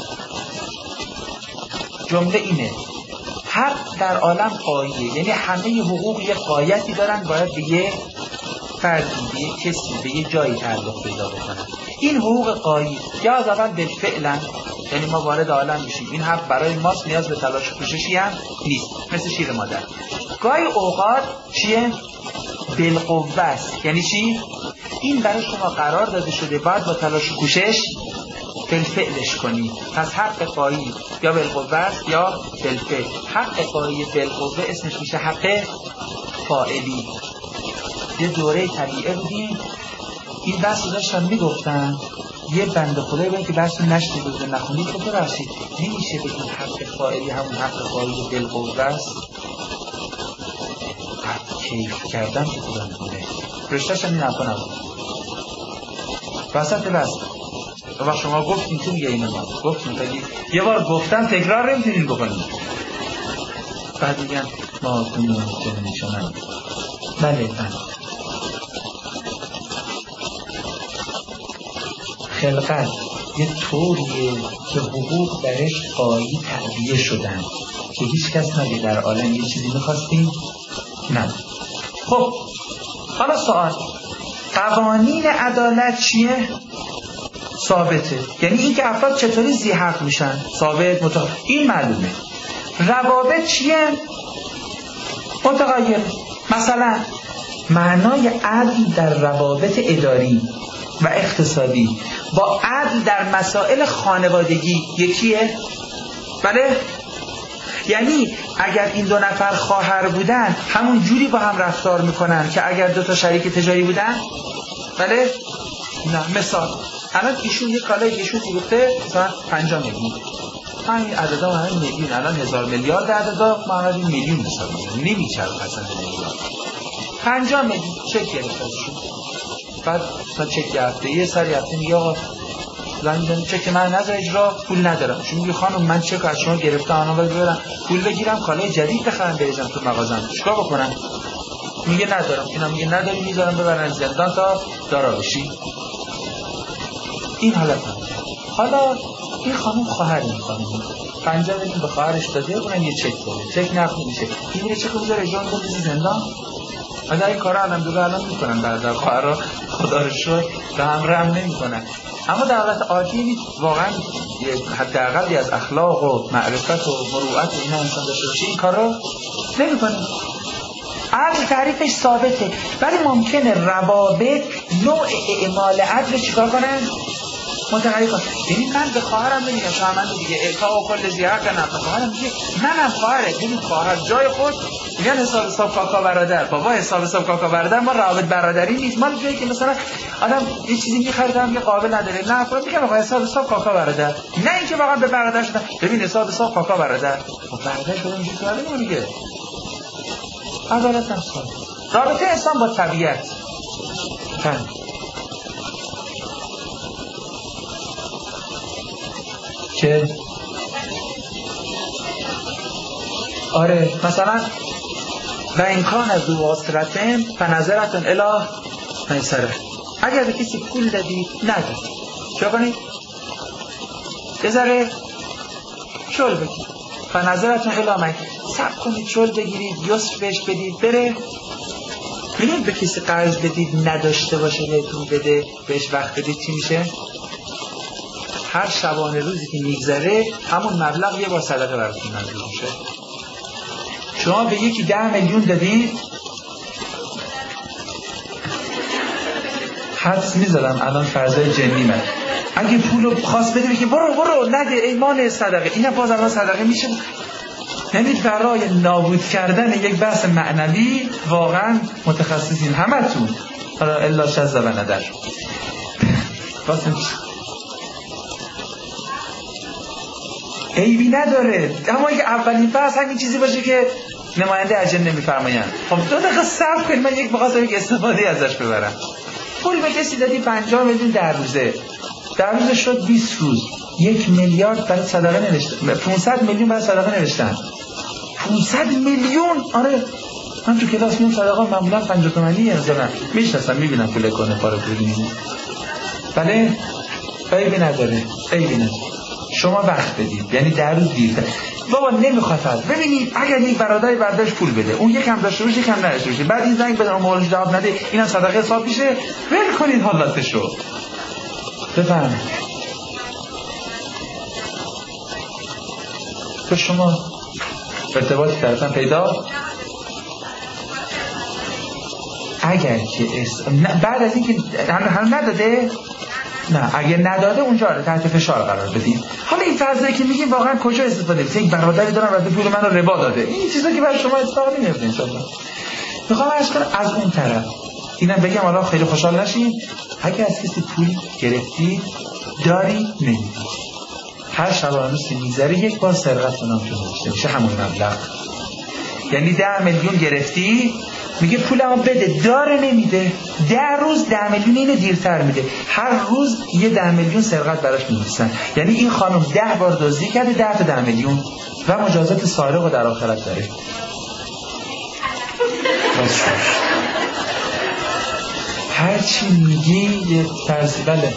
جمله اینه، حق در عالم قاییه، یعنی همه حقوق یه قایتی دارن، باید به یه فردی، به یه کسی، به یه جایی تعلق پیدا بکنن. این حقوق قایی یا از اول بالفعلن، یعنی ما وارد عالم میشیم، این حق برای ماست، نیاز به تلاش و کوششی هم نیست، مثل شیر مادر. گاهی اوقات چیه؟ بالقوه است. یعنی چی؟ این برای شما قرار داده شده، باید با تلاش و کوشش بالفعلش کنی. پس حق قایی یا بالقوه است یا بالفعل. حق قایی بالقوه اسمش میشه حق فاعلی. یه دوره طبیعه بودیم، این بحث رو داشتم میگفتن، یه بنده خدایی باید که بحث رو نشتی بوده نخونید که برشید نمیشه بگیم حق فاعلی همون حق قایی بالقوه است. کیف کردم که خودم بوده رشتهش هم این حرفا نبود وسط بس و شما گفتیم تو میگه این ما گفتیم خیلی یه بار گفتم تکرار نمیتونین بکنیم، بعد میگن ما کنیم جنه میشنم. بله بله خلقت یه طوریه که حقوق درش قایی تعبیه شدن که هیچ کس نگه در عالم یه چیزی میخواستیم نه. خب حالا سوال، قوانین عدالت چیه؟ ثابته، یعنی این که افراد چطوری ذی حق میشن ثابت متغیر، این معلومه. روابط چیه؟ متغیر. مثلا معنای عدل در روابط اداری و اقتصادی با عدل در مسائل خانوادگی یکیه؟ بله؟ یعنی اگر این دو نفر خواهر بودن همون جوری با هم رفتار میکنن که اگر دو تا شریک تجاری بودن؟ بله؟ نه. مثال الان ایشون یک کالای ایشون فروخته مثلا پنجاه میلیون، همین عددا همین میلیون، الان هزار میلیارد عددا، ما الان میلیون مثال میزنیم، نمیچرخه اصلا میلیون. پنجاه میلیون چک گرفت ازشون، بعد تا چک هفته یه سری هفته میگه آقا زنگ میزنه چک من نذار اجرا، پول ندارم. شما میگه خانم من چک از شما گرفتم الان باید ببرم پول بگیرم کالای جدید بخرم بریزم تو مغازم، چیکار بکنم؟ میگه ندارم. اینا میگه نداری، میذارم ببرن زندان تا دارا بشی. این حالت هم. حالا این خانم خواهر این خانم پنجاه میلیون به خواهرش داده، اونم یه چک داده، چک نقد میشه، این میره چک رو بذاره اجرا میکنه بزنه زندان. بعد این کارا الحمدلله الان میکنن، بعد خواهرها خدا رو شکر به هم رحم نمیکنن. اما در حالت عادی واقعا حداقلی از اخلاق و معرفت و مروءت و اینا انسان داشته باشه این کارا نمیکنه. عدل تعریفش ثابته، ولی ممکنه روابط نوع اعمال عدل چیکار کنن؟ متغیر کنن. یعنی من به خواهرم نمیگم شامنده دیگه اعطا و کل زیحق نه، خواهرم میگه منم خواهره، ببین خواهر جای خود میگن حساب حساب کاکا برادر، بابا حساب حساب کاکا برادر ما روابط برادری نیست، ما جایی که مثلا آدم یه چیزی میخریدم یه قابل نداره، نه افراد میگم آقا حساب حساب کاکا برادر، نه اینکه واقعا به برادر شدن ببین حساب حساب کاکا برادر، خب برادر شدن اینجوری کردن میگه عدالت هم ثابت. رابطه انسان با طبیعت تن. که آره مثلا و این کان از دو واسطرتن فنظرتون اله میسره. اگر به کسی پول دادید ندید چه کنید؟ یه ذره شل بگید فنظرتون اله میسره، صبر کنید شل بگیرید یسر بهش بدید بره. میدونید به کسی قرض بدید نداشته باشه بهتون بده بهش وقت بدید چی میشه؟ هر شبانه روزی که میگذره همون مبلغ یه بار صدقه براتون منظور میشه. شما به یکی ده میلیون دادید، حدس میزدم الان فرضای جنی من اگه پولو خواست بده بگه برو برو نده ایمان صدقه، اینم باز الان صدقه میشه. یعنی برای نابود کردن یک بحث معنوی واقعا متخصصین همتون، حالا الا شذ و ندر واسه عیبی نداره. اما یک اولین بحث همین چیزی باشه که نماینده اجن نمیفرمایند. خب دو دقیقه صبر کنید من یک بخواستم یک استفاده ازش ببرم. پول به کسی دادی پنجاه میلیون در روزه، در روزه شد بیست روز، یک میلیارد برای صدقه نوشتن، پانصد میلیون برای صدقه نوشتن. پانصد میلیون. آره من تو کلاس میام صدقه معمولا پنجاه تومانی مثلا میشناسم میبینم پول کنه پاره پولی. بله عیبی نداره عیبی نداره. شما وقت بدید یعنی در روز دیرتر. بابا نمیخواد. ببینید اگر یک برادری برداشت پول بده اون یکم داشته باشه یکم نداشته باشه بعد این زنگ بدن اون مولش جواب نده اینم صدقه حساب میشه، ول کنید حالاتشو. بفهم تو شما ارتباطی طرفاً پیدا اگر که اسم بعد از اینکه هم نداده نه اگه نداده اونجا رو تحت فشار قرار بدیم. حالا این فرضی که میگیم واقعا کجا استفاده میشه؟ یک برادری دارم رفته پول منو ربا داده، این چیزا که برای شما اتفاق نمیفته ان شاءالله. میخوام عرض کنم از اون طرف اینم بگم حالا خیلی خوشحال نشین، اگه از کسی پول گرفتی داری نمیدی، هر شبانه روزی میذاری یک بار سرقت کنم تو میشه همون مبلغ. یعنی ده میلیون گرفتی میگه پولمو بده، داره نمیده، ده روز ده میلیون اینو دیرتر میده، هر روز یه ده میلیون سرقت براش می‌نویسن. یعنی این خانم ده بار دزدی کرده ده تا ده میلیون و مجازات سارق رو در آخرت داره. هر چی میگی یه فرض بله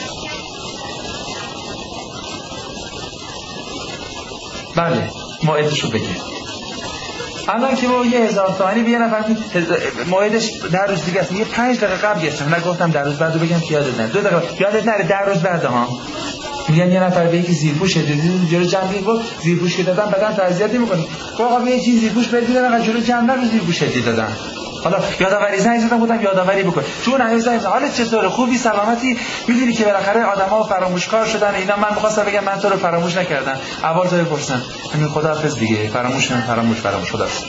بله موعدشو بگه. الان که با یه هزار تومانی به یه نفر موعدش در روز دیگه است، میگه پنج دقیقه قبل گرفتم، نگفتم در روز بعدو بگم که یادت نره، دو دقیقه یادت نره در روز بعد ها. میگن یه نفر به یکی زیرپوش دادی جلو جمع بود، زیرپوش که دادن بعدن تعزیت نمی‌کنی. آقا به یه چیز زیرپوش بدید نه جلو جمع نه زیرپوش دادن. حالا یادآوری زنگ زدم بودم یادآوری بکن. تو اون زنگ حالت چطوره؟ خوبی سلامتی؟ می‌دونی که بالاخره آدم‌ها فراموشکار شدن اینا. من می‌خواستم بگم من تو رو فراموش نکردم. اول تو بپرسن. همین خداحافظ دیگه. فراموش نمی فراموش فراموش خداحافظ.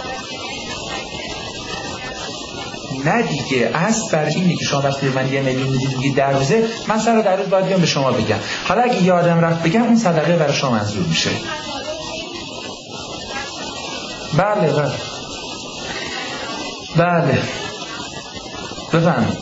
نه دیگه اصل بر اینه که شما وقتی من یه میلیون میدید میگید در روزه، من سر در روز باید بیام به شما بگم. حالا اگه یادم رفت بگم اون صدقه برای شما منظور میشه. بله بله بله بفهم.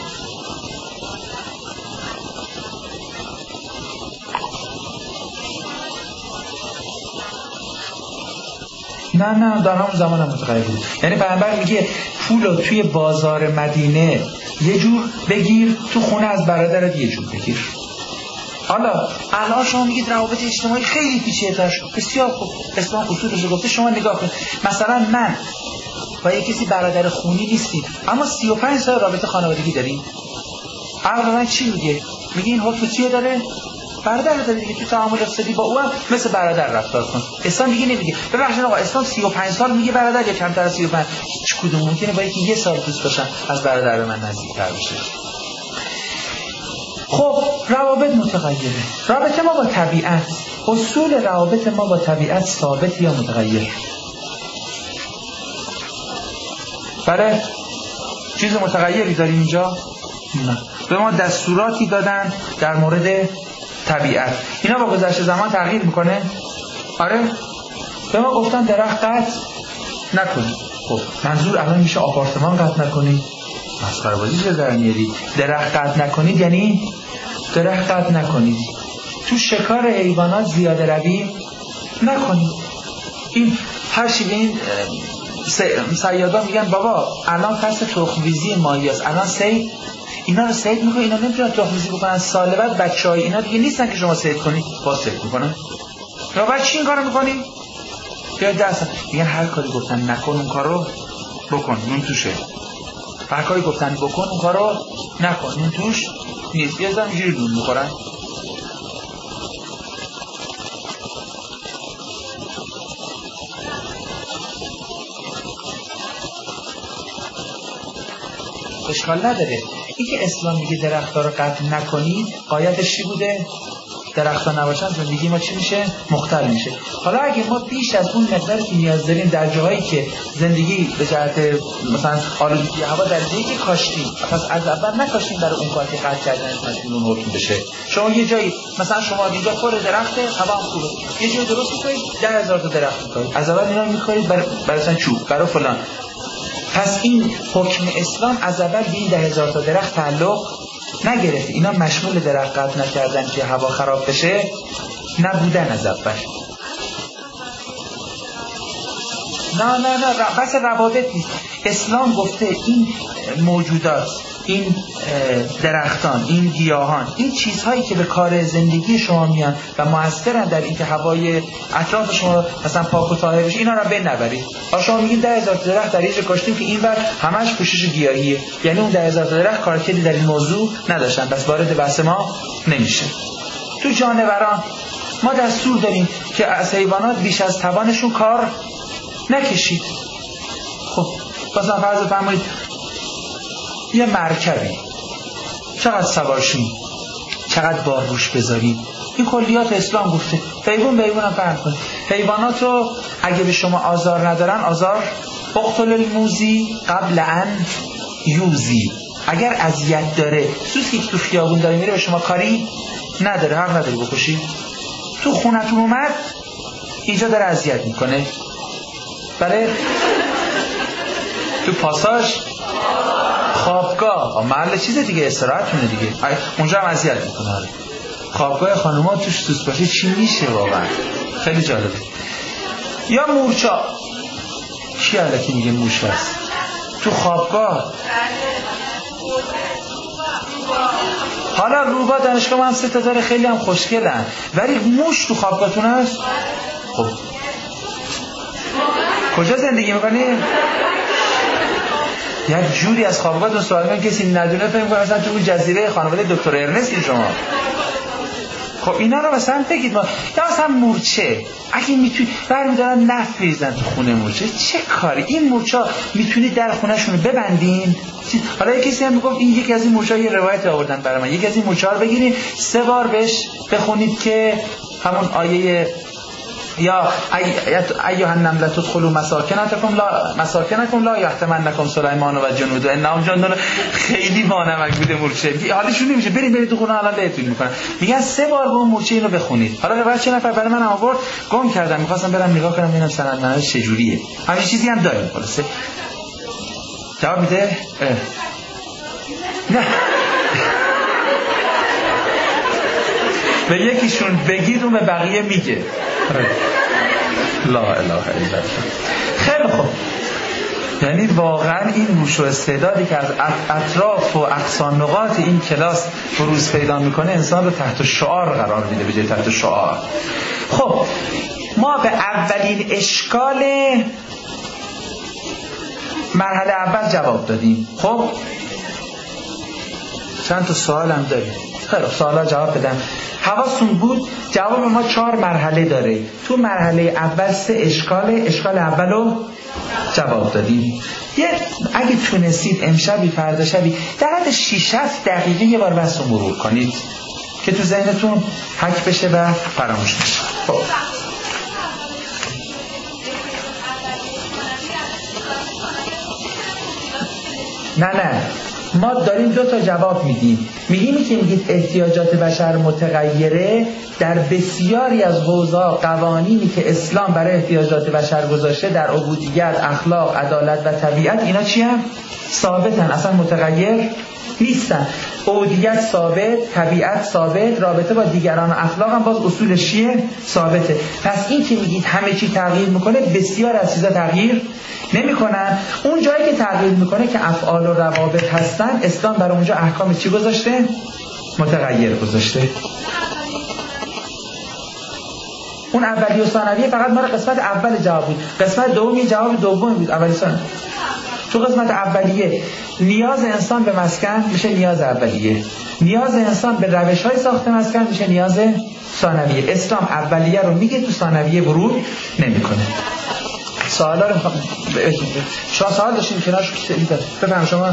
نه نه در همون زمان هم متغیر بود. یعنی پیامبر میگه پولو توی بازار مدینه یه جور بگیر، تو خونه از برادرت یه جور بگیر. حالا الان شما میگید روابط اجتماعی خیلی پیچیده‌تر شد. بسیار خوب، اسلام اصولش رو گفته. شما نگاه کن مثلا من با یه کسی برادر خونی نیستیم اما سی و پنج سال رابطه خانوادگی داریم. عقل من چی میگه؟ میگه این حکم چیه داره؟ برادر داره دیگه، تو تعامل اقتصادی با او هم مثل برادر رفتار کن. اسلام دیگه نمیگه ببخشید آقا اسلام سی و پنج سال میگه برادر یا کمتر از سی و پنج. هیچ کدوم ممکنه با یکی یه سال دوست باشم از برادر من نزدیک‌تر بشه. خب روابط متغیره. رابطه ما با طبیعت، اصول روابط ما با طبیعت ثابت یا متغیر؟ بله چیز متغیری داریم اینجا؟ نه. به ما دستوراتی دادن در مورد طبیعت. اینا با گذشت زمان تغییر میکنه؟ آره. به ما گفتن درخت قطع نکنید. خب منظور الان میشه آپارتمان قطع نکنید؟ مسخره بازی چه در میاری؟ درخت قطع نکنید یعنی درخت قطع نکنید. تو شکار حیوانات زیاده روی نکنید. این هر چی این سیادا میگن بابا الان فصل تخم‌ریزی ماهیاست، الان سید اینا رو سید میکنه، اینا نمیتونن تخم‌ریزی بکنن، سال بعد بچهای اینا دیگه نیستن که شما سید کنید، باز سید میکنن. یا بعد چی این کارو میکنی؟ یا دست میگن هر کاری گفتن نکن اون کارو بکن، اون توشه. هر کاری گفتن بکن اون کارو نکن، اون توش نیست. یه زن اینجوری دون میخورن. اشکال نداره. این که اسلام میگه درخت‌ها رو قطع نکنید، غایتش چی بوده؟ درخت‌ها نباشن زندگی ما چی میشه؟ مختل میشه. حالا اگه ما بیش از اون مقداری که نیاز داریم در جاهایی که زندگی به جهت مثلا آلودگی هوا در جایی که کاشتیم، پس از اول نکاشتیم در اون کار که قطع کردن مسئول اون حکم بشه. شما یه جایی مثلا شما اینجا پر درخته، هوا هم خوبه، یه جایی درست می‌کنید ده هزار تا درخت می‌کنید، از اول اینا می‌کنید برای برای مثلا چوب، برای فلان. پس این حکم اسلام از اول به این ده هزار تا درخت تعلق نگرفت. اینا مشمول درخت قطع نکردن که هوا خراب بشه نبودن از اول. نه نه نه بس روابط نیست. اسلام گفته این موجودات، این درختان، این گیاهان، این چیزهایی که به کار زندگی شما میان و موثرن در اینکه هوای اطراف شما مثلا پاک و طاهر بشه، اینا رو بنبرید. آ شما میگین ده هزار درخت در اینجا کاشتیم که اینور همش پوشش گیاهیه، یعنی اون ده هزار درخت کارکردی در این موضوع نداشتن، پس وارد بحث ما نمیشه. تو جانوران ما دستور داریم که از حیوانات بیش از توانشون کار نکشید. خب مثلا فرض فرمایید یه مرکبی چقدر سوارشیم، چقدر بار روش بذاریم، این کلیات اسلام گفته. حیوان به حیوان هم فرق کنید. حیوانات رو اگه به شما آزار ندارن، آزار اقتل الموزی قبل ان یوزی، اگر اذیت داره، سوسکی که تو خیابون داره میره به شما کاری نداره، حق نداری بکشی. تو خونتون اومد اینجا داره اذیت میکنه، بله تو پاساژ خوابگاه محل چیز دیگه، استراحتونه دیگه، اونجا هم اذیت میکنه. خوابگاه خانوما توش سوس باشه چی میشه واقعا؟ خیلی جالبه. یا مورچا، کی الکی میگه موش هست تو خوابگاه؟ حالا روبا دانشگاه من سه تا داره، خیلی هم خوشگلن، ولی موش تو خوابگاهتون هست؟ خب کجا زندگی میکنی؟ یک جوری از خوابگاهتون سوال میکنم کسی ندونه، فکر میکنه مثلا تو اون جزیره خانواده دکتر ارنستی شما. خب اینا رو مثلا بگید. ما یا مثلا مورچه اگه میتونی برمیدارن نفت بریزن تو خونه مورچه، چه کاری؟ این مورچه میتونید در خونه‌شون رو ببندین. حالا یکی کسی هم میگفت این یکی از این مورچه‌ها یه روایت آوردن برای من، یکی از این مورچه‌ها رو بگیرید سه بار بهش بخونید که همون آیه یا ایها النملة ادخلوا مساکنکم لا مساکنکم لا یحطمنکم سلیمان و جنوده انهم جند، خیلی بانمک بوده مورچه. حالشون نمیشه بریم برید تو خونه الان بهتون میکنن. میگن سه بار با مورچه اینو بخونید. حالا بعد چه نفر برای من آورد گم کردم، میخواستم برم نگاه کنم ببینم سند منش چه جوریه. همین چیزی هم داریم. خلاصه جواب میده؟ نه به یکیشون بگید اون به بقیه میگه. لا اله الا الله. خیلی خوب. یعنی واقعا این هوش و استعدادی که از اطراف و اقصا نقاط این کلاس بروز پیدا میکنه انسان رو تحت شعار قرار میده به جای تحت شعار. خب ما به اولین اشکال مرحله اول جواب دادیم. خب چند تا سوال هم داریم. خیلی سوالا جواب بدم. حواستون بود جواب ما چهار مرحله داره. تو مرحله اول سه اشکال اشکال اولو جواب دادیم. یه اگه تونستید امشبی فردا شبی در حد شش هفت دقیقه یه بار بس رو مرور کنید که تو ذهنتون حک بشه و فراموش نشه. خب نه نه ما داریم دو تا جواب میدیم. میگیم که میگید احتیاجات بشر متغیره، در بسیاری از حوزه‌ها قوانینی که اسلام برای احتیاجات بشر گذاشته در عبودیت، اخلاق، عدالت و طبیعت اینا چی هم؟ ثابتن، اصلا متغیر نیستن. عبودیت ثابت، طبیعت ثابت، رابطه با دیگران و اخلاق هم باز اصولش چیه؟ ثابته. پس این که میگید همه چی تغییر میکنه، بسیار از چیزا تغییر نمیکنن. اون جایی که تغییر میکنه که افعال و روابط هستن، اسلام برای اونجا احکام چی گذاشته؟ متغیر گذاشته. اون اولی و ثانویه فقط مال قسمت اول جواب بود، قسمت دومی جواب دوم بود. اولی ثانویه تو قسمت اولیه نیاز انسان به مسکن میشه نیاز اولیه، نیاز انسان به روش‌های ساخت مسکن میشه نیاز ثانویه. اسلام اولیه رو میگه، تو ثانویه ورود نمیکنه. سوالا رو میخوام شما سوال داشتین کنارش بفهم شما.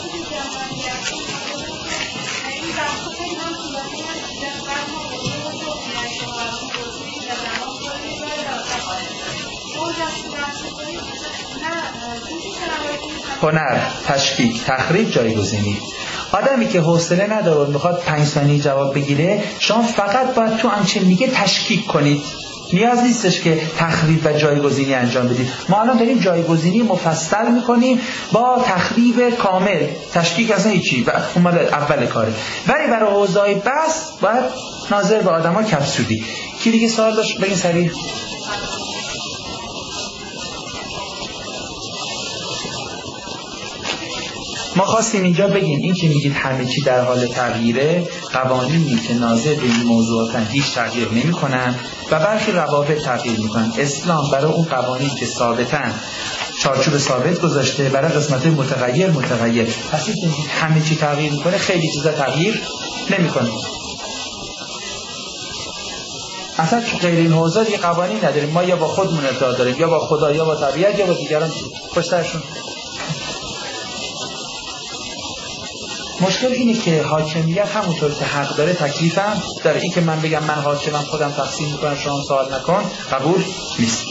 هنر، تشکیک، تخریب، جایگزینی. آدمی که حوصله نداره میخواد پنج ثانیه جواب بگیره، شما فقط باید تو آنچه میگه تشکیک کنید. نیاز نیستش که تخریب و جایگزینی انجام بدید. ما الان داریم جایگزینی مفصل میکنیم با تخریب کامل. تشکیک اصلا هیچی و اومد اول کاره. ولی برای حوزه‌های بس باید ناظر به آدما کفسودی. کی دیگه سوال داشت؟ بگین سریع. ما خواستیم اینجا بگیم این که میگید همه چی در حال تغییره، قوانینی که ناظر به این موضوعاتن هیچ تغییر نمی‌کنن و برخی روابط تغییر می‌کنن. اسلام برای اون قوانین که ثابتن چارچوب ثابت گذاشته، برای قسمت متغیر متغیر. پس این که میگید همه چی تغییر می‌کنه، خیلی چیزا تغییر نمی‌کنه. اصلا تو غیر این حوزه دیگه قوانین نداریم. ما یا با خودمون ارتباط داریم، یا با خدا، یا با طبیعت، یا با دیگران. پشترشون مشکل اینه که حاکمیت همونطور که حق داره تکلیفم داره. این که من بگم من حاکمم خودم تقسیم میکنم شما سوال نکن قبول نیست.